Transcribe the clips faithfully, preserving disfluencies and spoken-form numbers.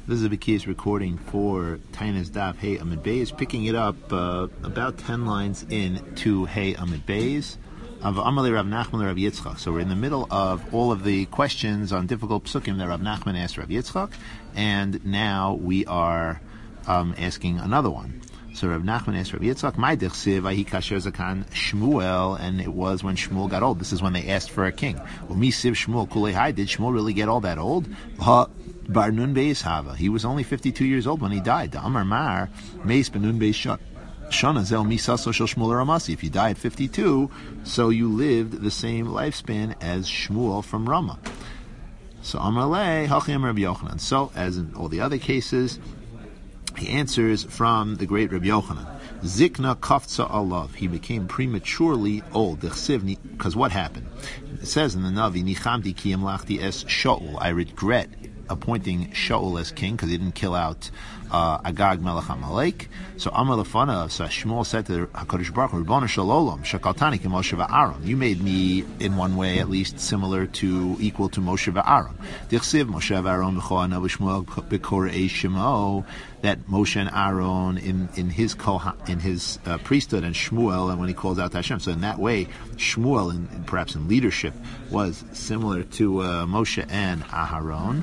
This is a Beki's recording for Tainas Daf Hey Amid Beis, picking it up uh, about ten lines in to Hey Amid Beis of Amalei Rav Nachman Rav Yitzchak. So we're in the middle of all of the questions on difficult psukim that Rav Nachman asked Rav Yitzchak, and now we are um, asking another one. So Rav Nachman asked Rav Yitzchak, "My dechsiv ahi kasher zakan Shmuel," and it was when Shmuel got old. This is when they asked for a king. Well, mi siv Shmuel kulei hai. Did Shmuel really get all that old? Ha bar nun beis hava. He was only fifty-two years old when he died. The Amar Mar meis benun beis shana zel misaso shel Shmuel Ramasi. If you die at fifty-two, so you lived the same lifespan as Shmuel from Ramah. So Amar le hachim Rabbi Yochanan. So as in all the other cases, he answers from the great Rabbi Yochanan. Zikna kafza alav. He became prematurely old. Because what happened? It says in the Navi, Nichamti ki emlachti es Shaul. I regret appointing Shaul as king because he didn't kill out uh, Agag Melech Amalek. So Amar Lefana, so Shmuel said to HaKadosh Baruch Hu, Ribono shel Olam, shakaltani k'Moshe v'Aaron. You made me, in one way at least, similar to, equal to Moshe v'Aaron. Dichsiv Moshe v'Aaron b'chol anav Shmuel b'korei shemo. That Moshe and Aaron in in his koha, in his uh, priesthood, and Shmuel, and when he calls out to Hashem. So in that way, Shmuel, in, in, perhaps in leadership, was similar to uh, Moshe and Aharon.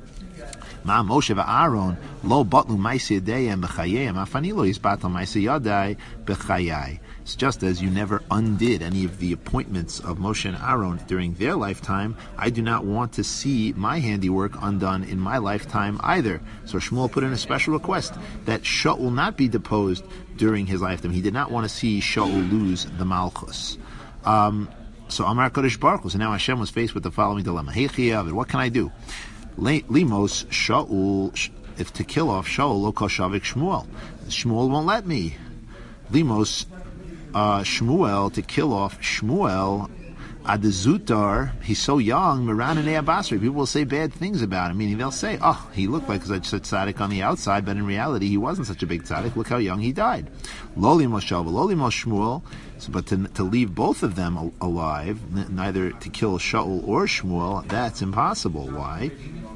Ma Moshe v'Aaron lo batlu ma'aseh yadayim b'chayayim afani lo yisbatal ma'aseh yadai b'chayai. It's just as you never undid any of the appointments of Moshe and Aaron during their lifetime, I do not want to see my handiwork undone in my lifetime either. So Shmuel put in a special request that Shaul not be deposed during his lifetime. He did not want to see Shaul lose the Malchus. Um, so Amar Kodesh Baruch Hu. So now Hashem was faced with the following dilemma. Hey Chiyav, what can I do? Limos Shaul, if to kill off Shaul, lo kol shavik Shmuel. Shmuel won't let me. Limos uh, Shmuel, to kill off Shmuel, Adezutar, he's so young, Miran and Abasri. People will say bad things about him. Meaning they'll say, oh, he looked like such a tzaddik on the outside, but in reality he wasn't such a big tzaddik. Look how young he died. Loli Moshav, Loli Shmuel. So, but to, to leave both of them alive, n- neither to kill Shaul or Shmuel, that's impossible. Why?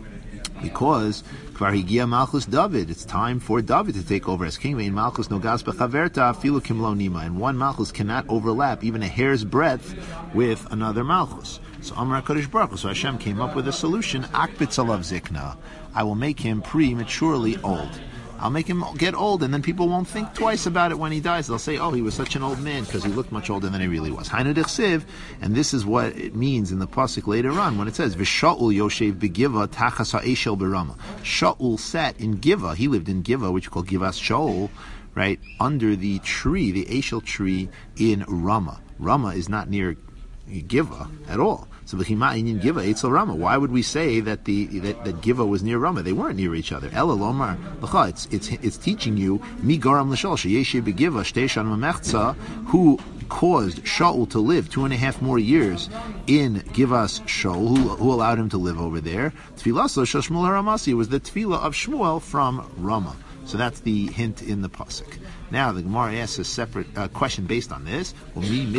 Because Kvar Higia Malchus David, it's time for David to take over as king. And Malchus Nogas Bechaverta Filu Kimlo Nima, and one Malchus cannot overlap even a hair's breadth with another Malchus. So Amar HaKadosh Baruch Hu, so Hashem came up with a solution. Akbitz alav zikna, I will make him prematurely old. I'll make him get old, and then people won't think twice about it when he dies. They'll say, oh, he was such an old man, because he looked much older than he really was. Hainu dechsiv, and this is what it means in the pasuk later on, when it says, V'Shaul Yoshev beGiva tachas ha'eshel berama. Shaul sat in Giva, he lived in Giva, which you call Givas Shaul, right, under the tree, the Eshel tree in Ramah. Ramah is not near Giva at all. So Giva Eitzel Rama. Why would we say that the that, that Giva was near Rama? They weren't near each other. Ela Lomar L'cha. It's it's it's teaching you Mi Garam L'Shol Sheyeshe Begiva Shteishan Mamechza, who caused Shaul to live two and a half more years in Givas Shaul, who, who allowed him to live over there. Tfilaso Shel Shmuel Haramasi was the tefillah of Shmuel from Rama. So that's the hint in the pasuk. Now the Gemara asks a separate uh, question based on this. Do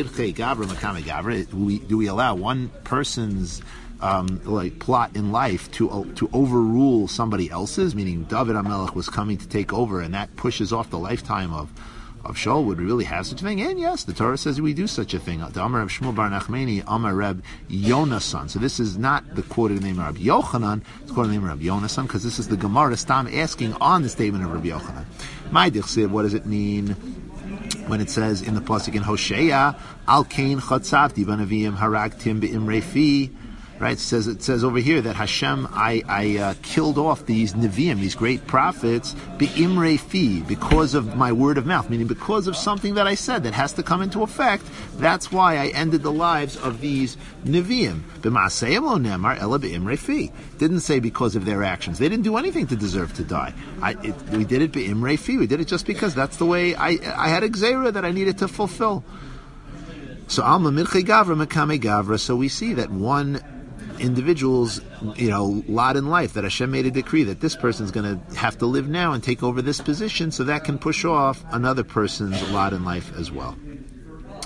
we, do we allow one person's um, like plot in life to uh, to overrule somebody else's? Meaning David HaMelech was coming to take over, and that pushes off the lifetime of of Shaul. Would we really have such a thing? And yes, the Torah says we do such a thing. The Amar of Shmuel Bar Nachmani, Amar Reb Yonasan. So this is not the quoted name of Reb Yochanan, it's quoted name of Reb Yonasan, because this is the Gemara Stam asking on the statement of Reb Yochanan. My dichsiv, what does it mean when it says in the pasuk in Hosea, Al Kain Chatzavti Banavim Haragtim Be'imrei Fi? Right, it says it says over here that Hashem, I, I uh, killed off these Nevi'im, these great prophets, be'imrei fi, because of my word of mouth, meaning because of something that I said that has to come into effect. That's why I ended the lives of these Nevi'im. B'ma'aseyim lo nemar ela be'imrei fi. Didn't say because of their actions. They didn't do anything to deserve to die. I, it, we did it be'imrei fi. We did it just because that's the way I, I had a gzeira that I needed to fulfill. So alma mirchei gavra mekame gavra. So we see that one individual's, you know, lot in life, that Hashem made a decree that this person's going to have to live now and take over this position, so that can push off another person's lot in life as well.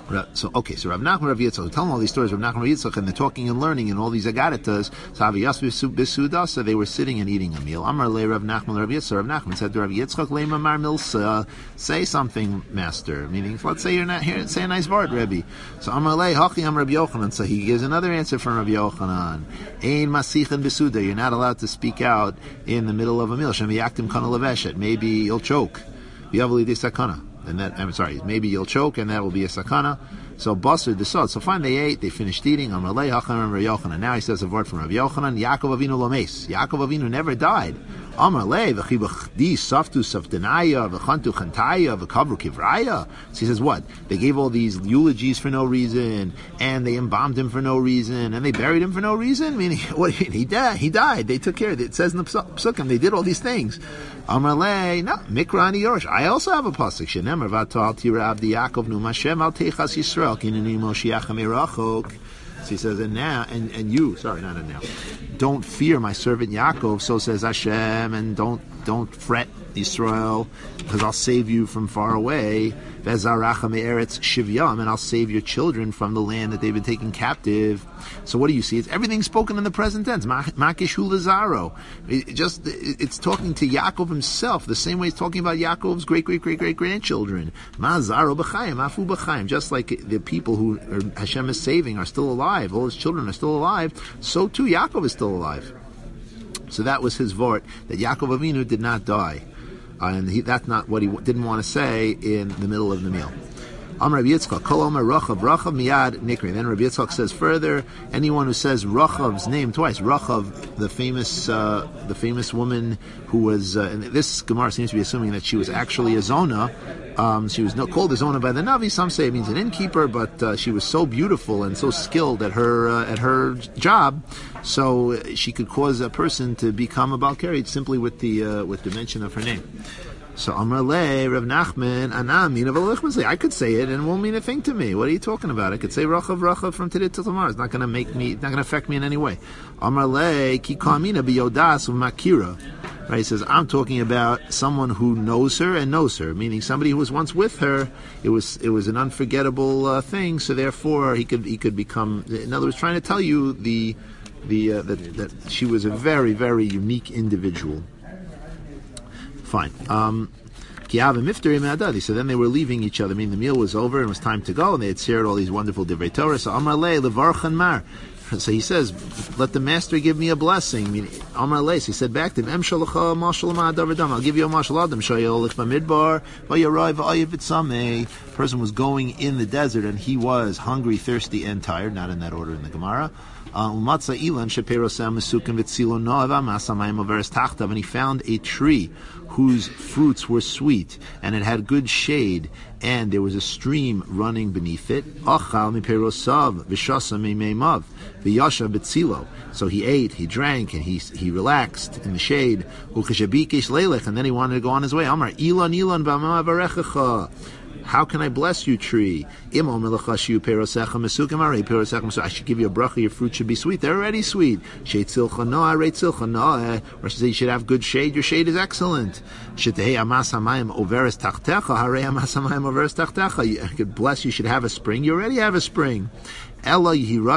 So okay, so Rav Nachman, Rav Yitzchak, tell them all these stories. Rav Nachman, Rav Yitzchak, and they're talking and learning and all these agaritas. So Aviyas b'suda, so they were sitting and eating a meal. Amar le Rav Nachman, Rav Yitzchak. Rav Nachman said to Rav Yitzchak, Leima Mar Milsa, say something, master. Meaning, let's say you're not here. Say a nice word, Rebbe. So Amar le Hachi Am Rabbi Yochanan. So he gives another answer from Rabbi Yochanan. Ein masichin b'suda. You're not allowed to speak out in the middle of a meal. Shem yaktim kana leveshet. Maybe you'll choke. V'yavli de sakana. And that, I'm sorry, maybe you'll choke, and that will be a sakana. So basar desod. So fine, they ate, they finished eating. Amar le Hachan Rabbi Yochanan. Now he says a word from Rabbi Yochanan. Yaakov Avinu lomes. Yaakov Avinu never died. Amar le v'chibachdi saftu saftanaya v'chantu chantaya v'kavru kivraya. So he says what? They gave all these eulogies for no reason, and they embalmed him for no reason, and they buried him for no reason. Meaning, what? He died. He died. They took care of it. It says in the psukim they did all these things. Amar le, no, Mikrani Yorosh. I also have a pasuk. Shenemar v'tal tira avdi Yaakov nu Mashem al techas Yisrael kineni Moshiach mirachok. So he says, and now, and, and you, sorry, not and now, don't fear my servant Yaakov. So says Hashem, and don't don't fret Yisrael, because I'll save you from far away. Vezaracha me'eretz shivyam, and I'll save your children from the land that they've been taken captive. So what do you see? It's everything spoken in the present tense. Makishu lazaro. It just it's talking to Yaakov himself, the same way it's talking about Yaakov's great great great great grandchildren. Ma'azaro b'chaim, afu b'chaim. Just like the people who Hashem is saving are still alive, all his children are still alive. So too Yaakov is still alive. So that was his vort, that Yaakov Avinu did not die. Uh, and he, that's not what he w- didn't want to say in the middle of the meal. Amar Rabbi Yitzchak, Kol Omer Rachav, Rachav miyad nikri. Then Rabbi Yitzchak says further, anyone who says Rachav's name twice, Rachav, the famous, uh, the famous woman who was, uh, and this Gemara seems to be assuming that she was actually a Zona. Um, she was no, called a Zona by the Navi. Some say it means an innkeeper, but uh, she was so beautiful and so skilled at her uh, at her job, so she could cause a person to become a Balkari simply with the uh, with the mention of her name. So Amar le Rav Nachman Anam Mina V'Lichman. I could say it and it won't mean a thing to me. What are you talking about? I could say Rachav Rachav from today till tomorrow. It's not going to make me. It's not going to affect me in any way. Amar le Ki Kamina Biyodas U'Makira. Right, he says, I'm talking about someone who knows her and knows her, meaning somebody who was once with her. It was it was an unforgettable uh, thing, so therefore he could he could become. In other words, trying to tell you the the uh, that, that she was a very very unique individual. Fine. Um, so then they were leaving each other. I mean, the meal was over and it was time to go, and they had shared all these wonderful divrei Torah. So Amar le levarchan mar. So he says, let the master give me a blessing. I mean, Amar Leis, he said back to him, Em shalacha mashal ma'adav I'll give you a mashal adam, shayolich b'midbar, v'yarai v'ayev v'tzameh. Person was going in the desert, and he was hungry, thirsty, and tired, not in that order in the Gemara. Umatza ilan sheperosam mesukim v'tzilo no'ava masamayim overes tachtav, and he found a tree whose fruits were sweet, and it had good shade, and there was a stream running beneath it. Achal miperosav v'shasa meimeimav v'yasha b'tzilo. So he ate, he drank, and he he relaxed in the shade. Ukeshabikesh leilech, and then he wanted to go on his way. Amar ilan ilan b'ama avarechacha. How can I bless you, tree? I should give you a bracha, your fruit should be sweet. They're already sweet. Or should say you should have good shade, your shade is excellent. I could bless you, should have a spring, you already have a spring. I'll give you a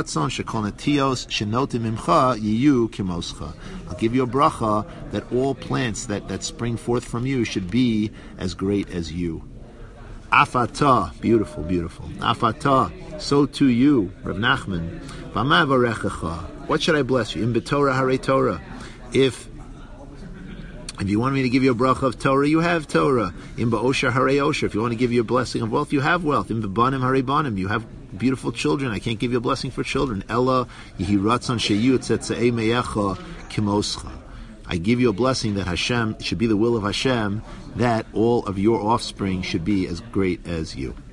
bracha that all plants that, that spring forth from you should be as great as you. Afata, beautiful, beautiful. Afata, so to you, Rav Nachman. What should I bless you? In B'Torah Hare Torah. If if you want me to give you a bracha of Torah, you have Torah. In Ba'osher Hare Osher. If you want to give you a blessing of wealth, you have wealth. In B'Banim Hare Banim, you have beautiful children. I can't give you a blessing for children. Ella Yehi Ratzon Sheyu Tzetzei Meyecha Kimoscha. I give you a blessing that Hashem, it should be the will of Hashem, that all of your offspring should be as great as you.